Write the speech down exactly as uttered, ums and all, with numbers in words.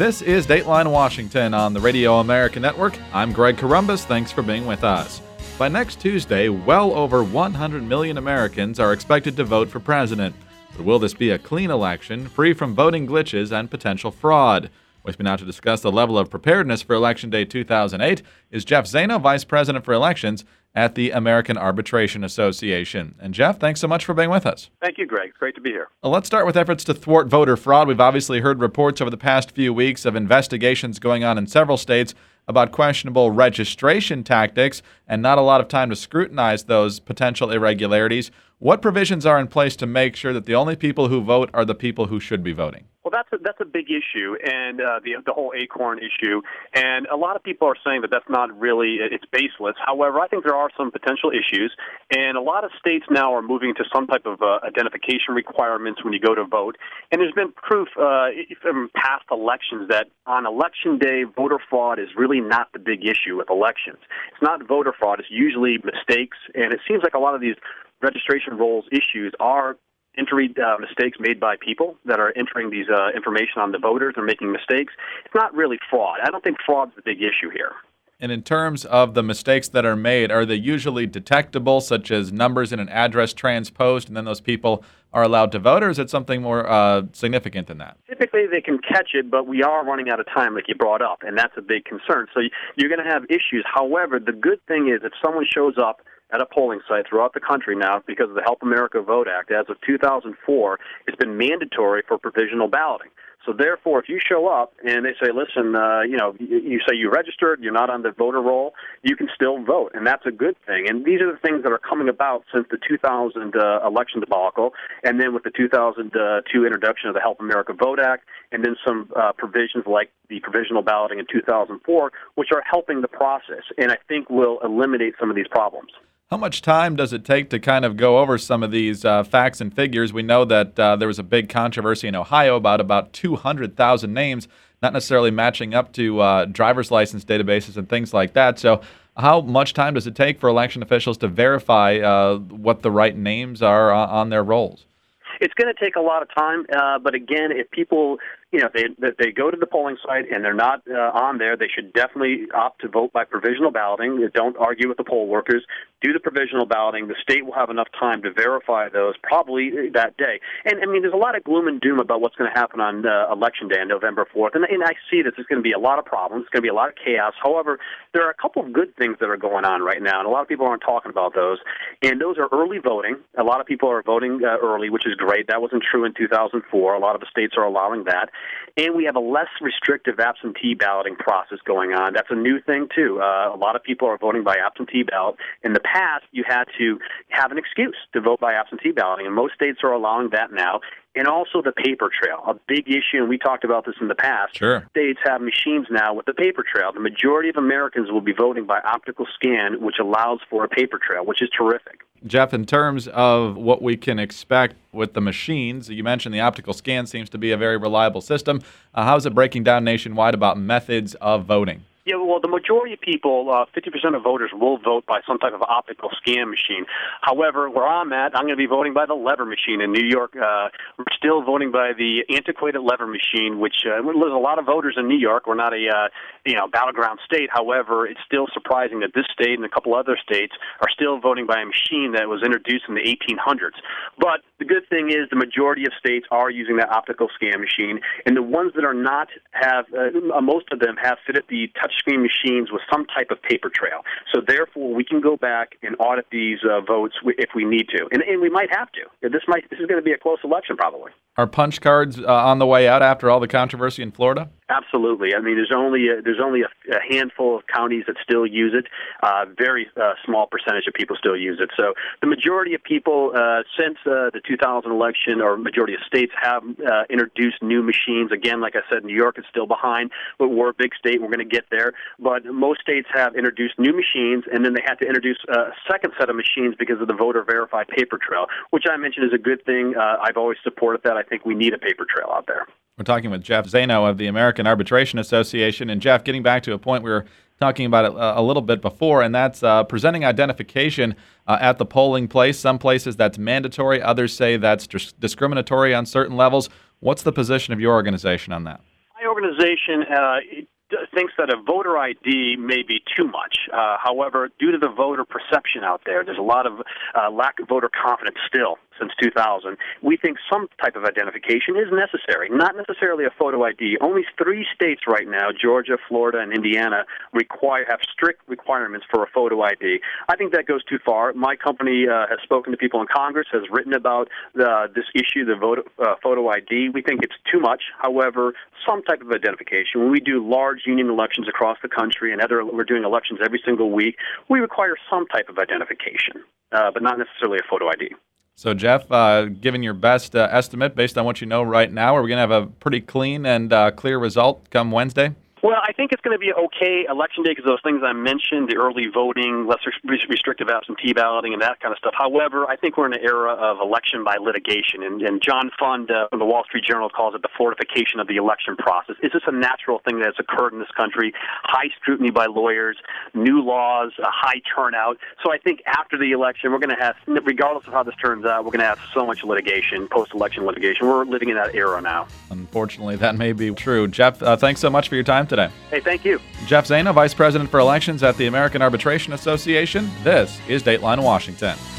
This is Dateline Washington on the Radio America Network. I'm Greg Corombos. Thanks for being with us. By next Tuesday, well over one hundred million Americans are expected to vote for president. But will this be a clean election, free from voting glitches and potential fraud? With me now to discuss the level of preparedness for Election Day two thousand eight is Jeff Zaino, Vice President for Elections at the American Arbitration Association. And Jeff, thanks so much for being with us. Thank you, Greg. It's great to be here. Well, let's start with efforts to thwart voter fraud. We've obviously heard reports over the past few weeks of investigations going on in several states about questionable registration tactics and not a lot of time to scrutinize those potential irregularities. What provisions are in place to make sure that the only people who vote are the people who should be voting? Well, that's a, that's a big issue, and uh, the the whole ACORN issue. And a lot of people are saying that that's not really, it's baseless. However, I think there are some potential issues, and a lot of states now are moving to some type of uh, identification requirements when you go to vote. And there's been proof uh, from past elections that on Election Day, voter fraud is really not the big issue with elections. It's not voter fraud. It's usually mistakes, and it seems like a lot of these registration rolls issues are entry uh, mistakes made by people that are entering these uh, information on the voters or making mistakes. It's not really fraud. I don't think fraud's the big issue here. And in terms of the mistakes that are made, are they usually detectable, such as numbers in an address transposed, and then those people are allowed to vote, or is it something more uh, significant than that? Typically, they can catch it, but we are running out of time, like you brought up, and that's a big concern. So you're going to have issues. However, the good thing is if someone shows up at a polling site throughout the country now, because of the Help America Vote Act, as of two thousand four, it's been mandatory for provisional balloting. So therefore, if you show up and they say, listen, uh, you know, you, you say you registered, you're not on the voter roll, you can still vote, and that's a good thing. And these are the things that are coming about since the two thousand uh, election debacle, and then with the two thousand two introduction of the Help America Vote Act, and then some uh, provisions like the provisional balloting in two thousand four, which are helping the process, and I think will eliminate some of these problems. How much time does it take to kind of go over some of these uh, facts and figures? We know that uh, there was a big controversy in Ohio about about two hundred thousand names not necessarily matching up to uh, driver's license databases and things like that. So how much time does it take for election officials to verify uh, what the right names are uh, on their rolls? It's going to take a lot of time, uh, but again, if people, you know, they they go to the polling site and they're not uh, on there, they should definitely opt to vote by provisional balloting. Don't argue with the poll workers. Do the provisional balloting. The state will have enough time to verify those probably that day. And, I mean, there's a lot of gloom and doom about what's going to happen on uh, Election Day on November fourth, and, and I see that there's going to be a lot of problems. It's going to be a lot of chaos. However, there are a couple of good things that are going on right now, and a lot of people aren't talking about those, and those are early voting. A lot of people are voting uh, early, which is great. That wasn't true in two thousand four. A lot of the states are allowing that. And we have a less restrictive absentee balloting process going on. That's a new thing, too. Uh, a lot of people are voting by absentee ballot. In the past, you had to have an excuse to vote by absentee balloting, and most states are allowing that now. And also the paper trail, a big issue, and we talked about this in the past. Sure. States have machines now with the paper trail. The majority of Americans will be voting by optical scan, which allows for a paper trail, which is terrific. Jeff, in terms of what we can expect with the machines, you mentioned the optical scan seems to be a very reliable system. Uh, how is it breaking down nationwide about methods of voting? Yeah, well, the majority of people, uh, fifty percent of voters, will vote by some type of optical scan machine. However, where I'm at, I'm going to be voting by the lever machine in New York. Uh, we're still voting by the antiquated lever machine, which uh, there's a lot of voters in New York. We're not a uh, you know battleground state. However, it's still surprising that this state and a couple other states are still voting by a machine that was introduced in the eighteen hundreds. But the good thing is the majority of states are using that optical scan machine, and the ones that are not have, uh, most of them have fitted the touchscreen machines with some type of paper trail. So therefore, we can go back and audit these uh, votes if we need to, and, and we might have to. This might this is going to be a close election, probably. Are punch cards uh, on the way out after all the controversy in Florida? Absolutely. I mean, there's only a, there's only a, a handful of counties that still use it. Uh, very uh, small percentage of people still use it. So the majority of people uh, since uh, the two thousand election, or majority of states, have uh, introduced new machines. Again, like I said, New York is still behind, but we're a big state. We're going to get there. But most states have introduced new machines, and then they had to introduce a second set of machines because of the voter verified paper trail, which I mentioned is a good thing. Uh, I've always supported that. I think we need a paper trail out there. We're talking with Jeff Zaino of the American Arbitration Association. And Jeff, getting back to a point we were talking about it a little bit before, and that's uh, presenting identification uh, at the polling place. Some places that's mandatory. Others say that's dis- discriminatory on certain levels. What's the position of your organization on that? My organization uh, thinks that a voter I D may be too much. Uh, however, due to the voter perception out there, there's a lot of uh, lack of voter confidence still since two thousand. We think some type of identification is necessary, not necessarily a photo I D. Only three states right now, Georgia, Florida, and Indiana, require have strict requirements for a photo I D. I think that goes too far. My company uh, has spoken to people in Congress, has written about the, this issue, the vote, uh, photo I D. We think it's too much. However, some type of identification. When we do large union elections across the country and other, we're doing elections every single week, we require some type of identification, uh, but not necessarily a photo I D. So, Jeff, uh, given your best uh, estimate based on what you know right now, are we going to have a pretty clean and uh, clear result come Wednesday? Well, I think it's going to be an okay election day because those things I mentioned, the early voting, less restrictive absentee balloting, and that kind of stuff. However, I think we're in an era of election by litigation, and, and John Fund uh, from the Wall Street Journal calls it the fortification of the election process. Is this a natural thing that has occurred in this country? High scrutiny by lawyers, new laws, a high turnout. So I think after the election, we're going to have, regardless of how this turns out, we're going to have so much litigation, post-election litigation. We're living in that era now. Unfortunately, that may be true. Jeff, uh, thanks so much for your time today. Hey, thank you. Jeff Zaino, Vice President for Elections at the American Arbitration Association. This is Dateline Washington.